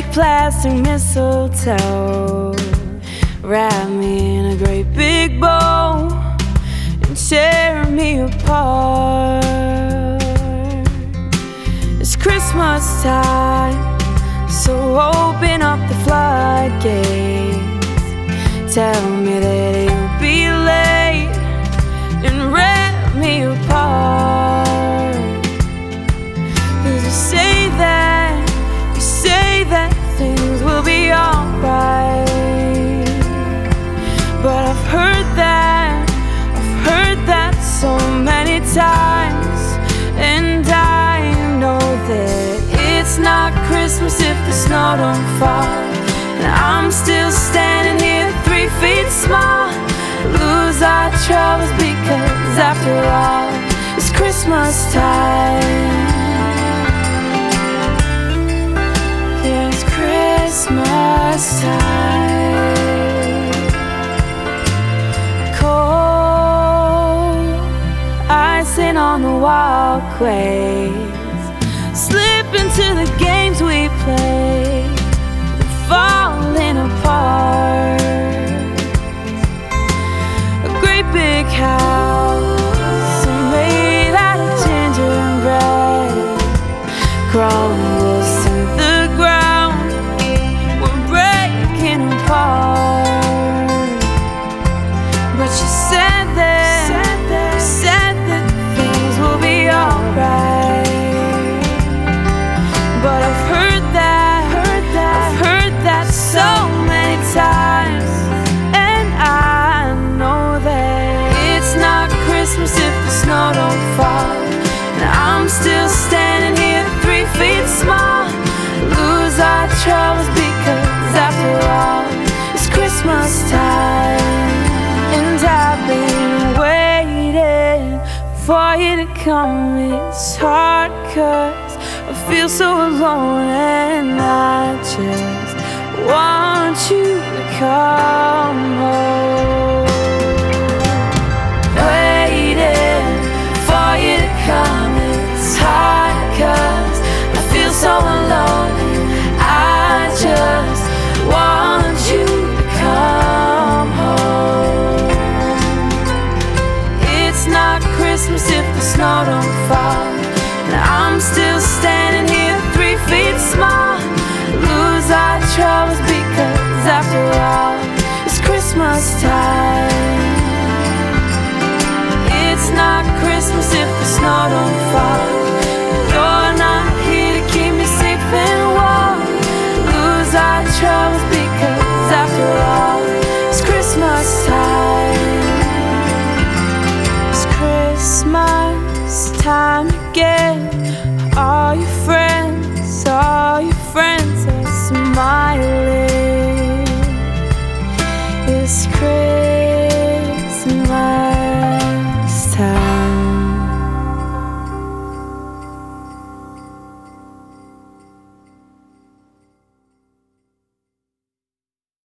plastic mistletoe. Wrap me in a great big bow and tear me apart. It's Christmas time, so open up the floodgates. Tell me that you'll be late and rip me apart. 'Cause you say that things will be alright, but I've heard that so many times, and I know that it's not Christmas if the snow don't fall. And I'm still standing here 3 feet small. Lose our troubles because after all, it's Christmas time. Yeah, it's Christmas time. Cold icing on the walkways, slip into the games we play, falling apart. A great big house made out of gingerbread, crumbles to the ground, we're breaking apart. But you said that things will be alright, but I've heard that so many times, and I know that it's not Christmas if the snow don't fall. And I'm still standing here 3 feet small. Lose our troubles because after all, it's Christmas time. And I've been waiting for you to come. It's hard 'cause I feel so alone, and I just want you to come home. Waiting for you to come. It's hard 'cause I feel so alone, and I just want you to come home. It's not Christmas if the snow don't fall. And I'm still standing here 3 feet small. Lose our troubles because after all, it's Christmas time. It's not Christmas if the snow don't fall. You're not here to keep me safe and warm. Lose our troubles because after all, it's Christmas time. It's Christmas time again. All your friends are smiling. It's Christmas.